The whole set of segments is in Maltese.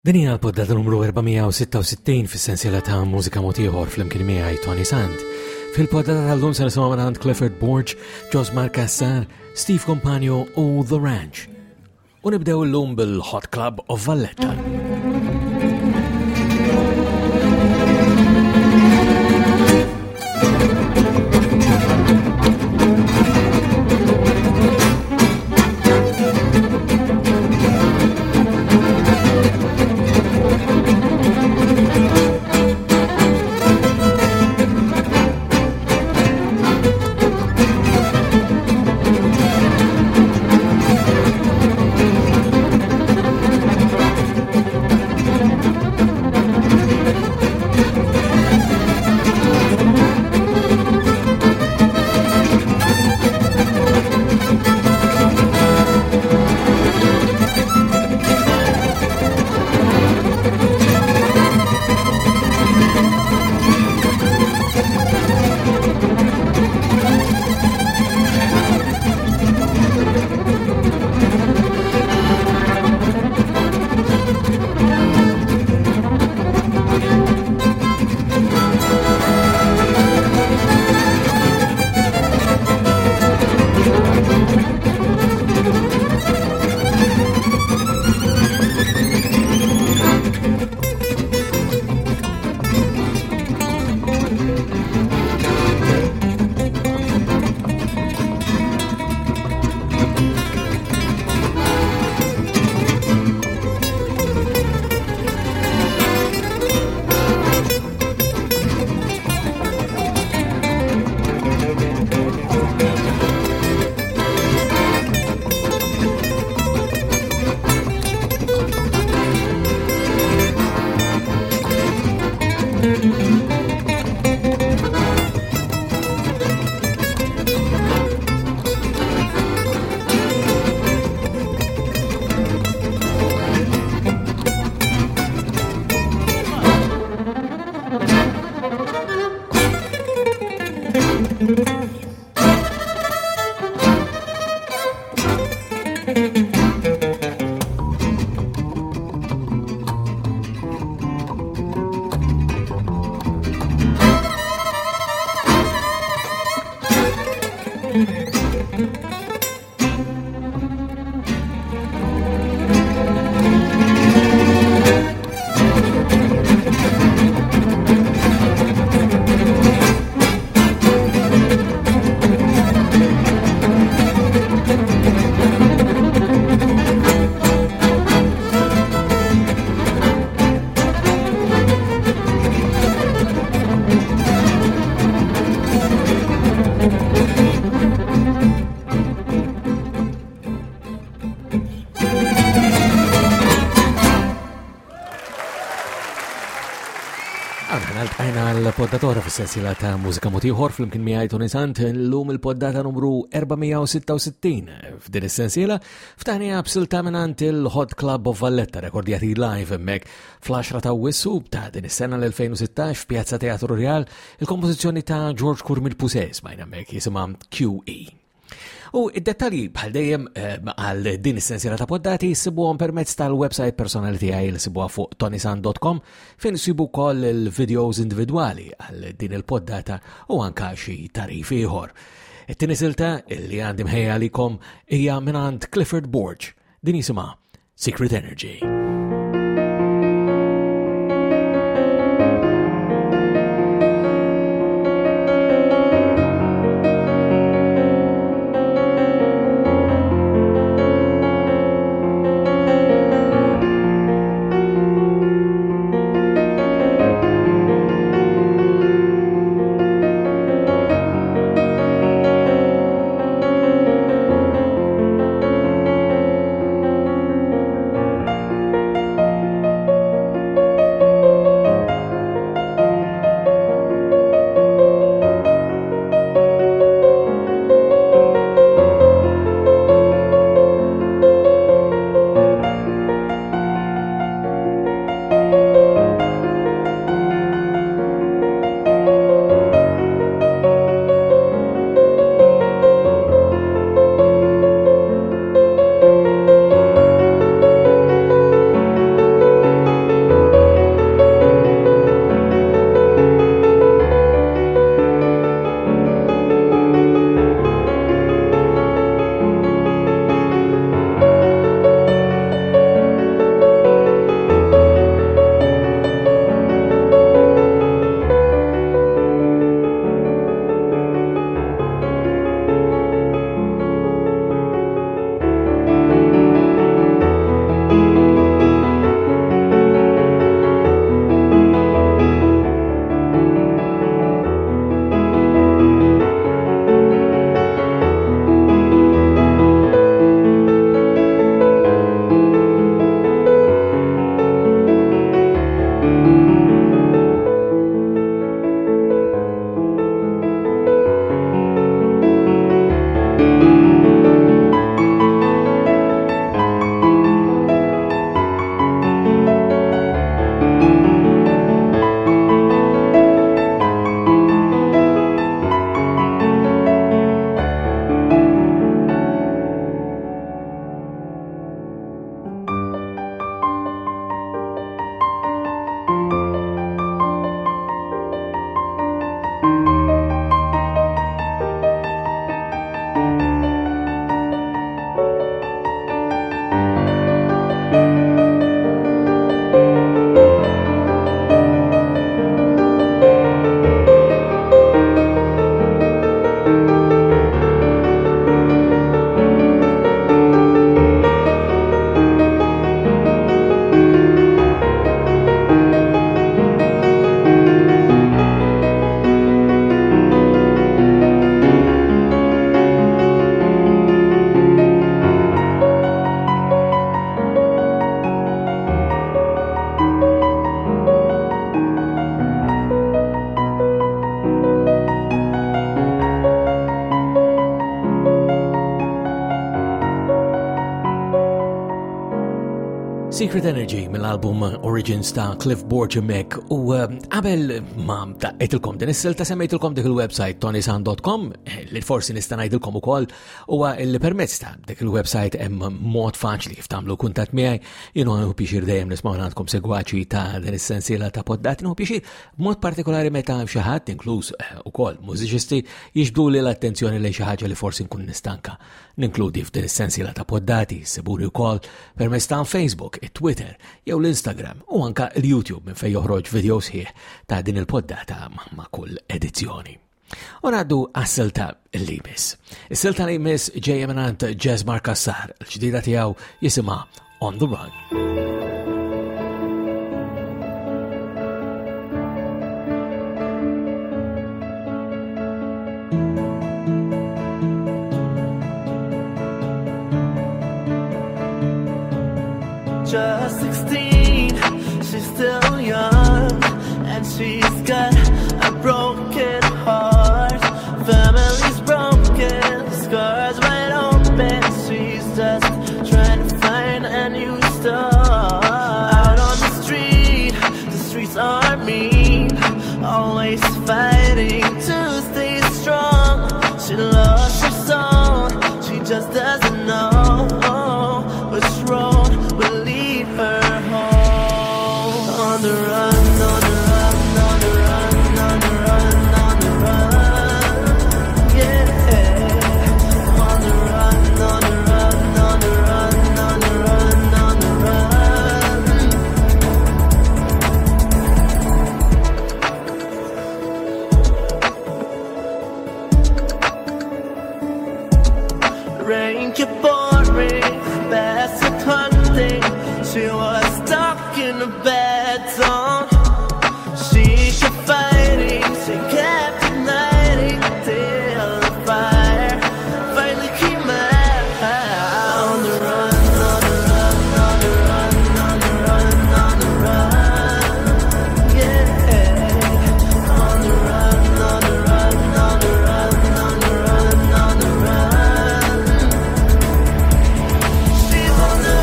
Din hija l-poddata numru 466 fis-sensiela ta' mużika mod ieħor fl-imkien miegħi Tony Sant. Fil-poddata tal-lum se nisimgħu minn Clifford Borge, Josmar Cassar, Steve Compagno u The Ranch. U nibdew illum bil-Hot Club of Valletta. Poddatora fis-sensiela ta' mużika mod ieħor fl-imkien miegħi Tony Sant, illum il-poddata numru 466. F'din is-sensiela ftaħnija b'silta mingħand il-Hot Club of Valletta rekordjati live hemmhekk fl-10 ta' Wissu ta' din is-sena l-2016 f'Pjazza Teatru Real, il-kompożizzjoni ta' George Kurmil Pusez majn hemmhekk jisimha QE. U id-dettalji bħal dejjem għal din is-sensiela ta' poddati jsibuhom permezz tal-website personali tiegħi li sibuha fuq tonysant.com fejn isibu wkoll il-videos individwali għal din il-poddata u anke xi tarif ieħor. It-tieni silta li għandi mħejja għalikom hija mingħand Clifford Borge, din jisimha Secret Energy. Secret Energy mill-album Origins ta' Cliff Borgemek u qabel ma taqgħidilkom din is-silta semmejtilkom dik il-website tonysan.com li forsi nista' ngħidilkom ukoll huwa li permezz ta' dik il-website hemm mod faċli kif tagħmlu kuntatt miegħi jienu hu pixir dejjem nisma' għandkom segwaċi ta' din is-sensiela ta' poddati hu pixir b'mod partikolari meta xi ħadd inkluż ukoll mużiċisti jiġbdu li l-attenzjoni lejn xi ħaġa li forsi nkun nistanka ninkludi f'din is-sensiela ta' poddati siburi wkoll permezz ta' Facebook, Twitter, jew l-Instagram u anka l-YouTube minn fejn joħroġ videos ħieħ ta' din il-poddata ma' kull edizzjoni. U ngħaddu għas-silta li jmiss. Is-silta li jmiss ġejja mingħand Jazzmar Kassar, l-ġdida tiegħu jisimha On the Run. Just 16, she's still young, and she's got a broken heart. Family's broken, scars wide open. She's just trying to find a new start. Out on the streets are mean, always fighting to stay strong. She lost her soul, she just doesn't know which road will lead her home. On the run, on the run, on the run, on the run, on the run, yeah. On the run, on the run, on the run, on the run, on the run. Rain kept pouring, past the hunting. She was stuck in a bad zone. She kept fighting, she kept igniting till the fire finally came out. On the run, on the run, on the run, on the run, on the run, yeah. On the run, on the run, on the run, on the run, on the run. She's on the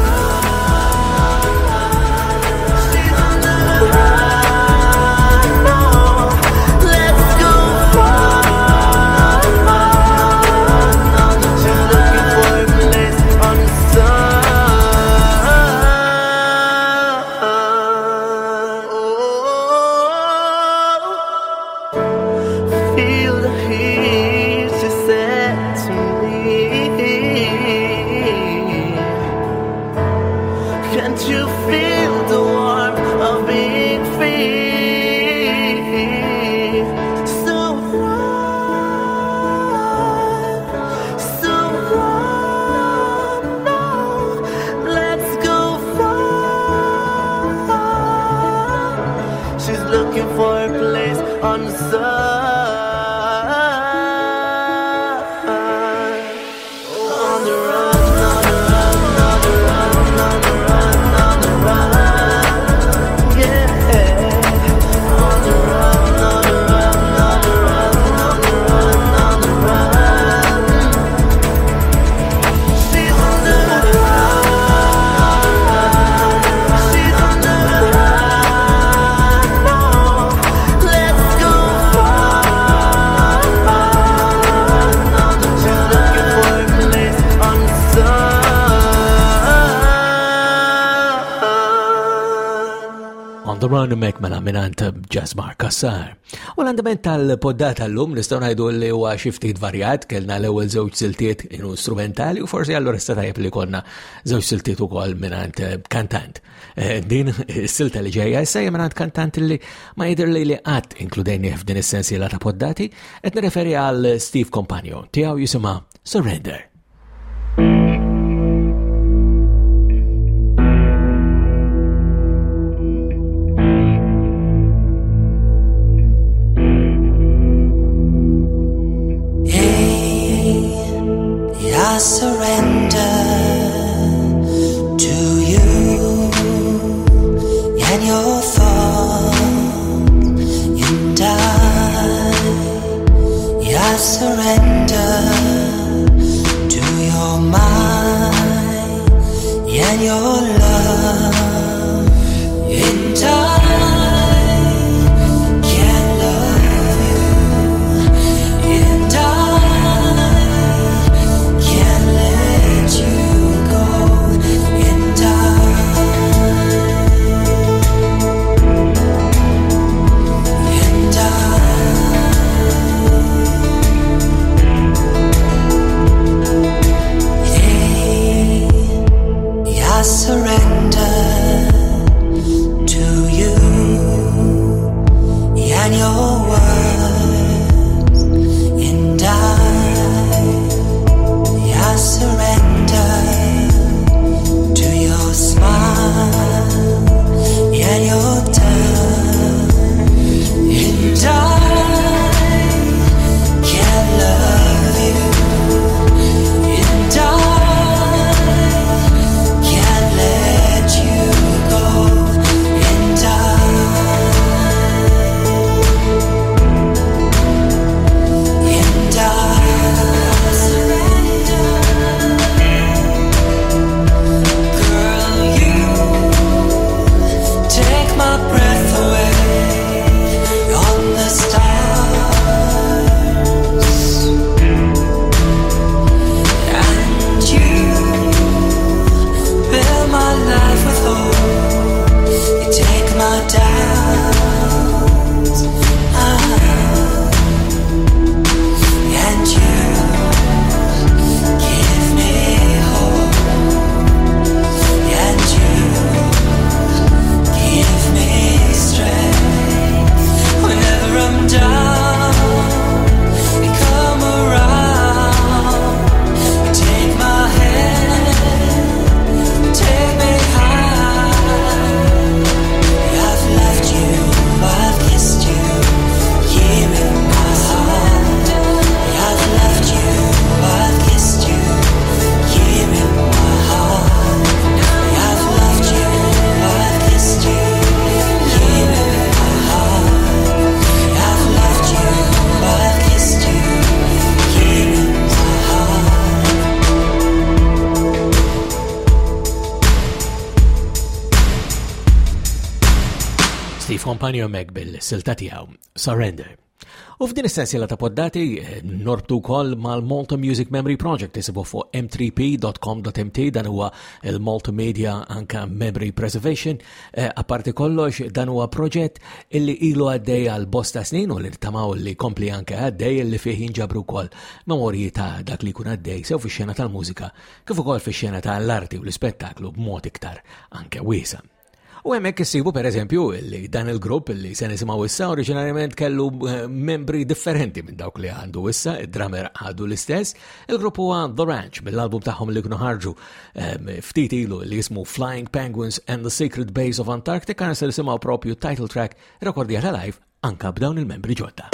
feel the heat, she said to me. Can't you feel the warmth of being free? So run now, let's go far. She's looking for a place on the sun. On the run, on the run, on the run, on the run, on the run, yeah. On the run, on the run, on the run, on the run, on the run. She's on the run, she's on the run now. Let's go far. She's looking for a place on the sun. On the Run mek mela minant Jazzmar Kassar. U l-andament tal-poddata l-lum nistgħu ngħidu li huwa xi ftit varjat, kellna l-ewwel żewġ siltiet strumentali u forsi allura sta tajjeb li konna żewġ siltiet ukoll minant kantant. Din is-silta li ġejja issa hija minant kantant li ma jidher li qatt inkludejni f'din is-sensiela ta' poddati, qed nirreferi għal Steve Compagno, tiegħu jisimha Surrender. I surrender to you and your thoughts and I surrender to your mind and your love. my breath away on the stars, and you fill my life with hope. You take my doubts, and you give me hope, and you give me strength. Whenever I'm down, you come around. You take my hand, take me high. I've left you, I've kissed you, here in my heart. I've left you, I've kissed you, here in my heart. I've left you, I've kissed you, here in my heart. I've left you, I've kissed you, here in my heart. Steve Compagno mek bil-silta tiegħu Surrender. U f'din essenzjela ta' poddati norbtu wkoll mal-Malta Music Memory Project isibu fuq m3p.com.mt, dan huwa il-multimedia anka memory preservation. Apparti kollox dan huwa proġett illi ilu għaddej għal bosta snin u li tamaw li kompli anka għaddej illi fih jinġabru wkoll memorji ta' dak li jkun għaddej sew fix-xena tal-mużika kif ukoll fix-xena tal-arti u l-ispettaklu b'mod iktar anke wiesa'. U hemmhekk issibu pereżempju li dan il-grupp li se nisimgħu issa oriġinarjament kellu membri differenti minn dawk li għandu issa, id-drummer għadu l-istess. Il-grupp huwa The Ranch mill-album tagħhom li kienu ħarġu ftit ilu li jismu Flying Penguins and the Sacred Base of Antarctica, se nisimgħu propju title track rekordjata live anka b'dawn il-membri ġodda.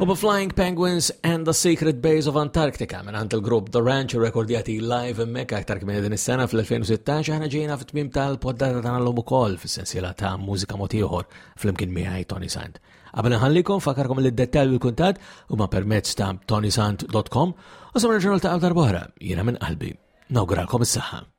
U Flying Penguins and the Secret Base of Antarctica minn il-grupp The Ranch rekordjati live hemmhekk aktar kmini din is-sena fl-2016 aħna ġejna fit-tmiem tal-poddata tagħna l-lum ukoll fis-sensiela ta' mużika mod ieħor flimkien miegħi Tony Sant. Qabel nħallikom fakarkom li d-dettalji l-kuntatt huma permezz ta' tonysant.com u sa nerġgħu niltaqgħu darb'oħra jiena minn qalbi. Nawguralkom is-saħħa.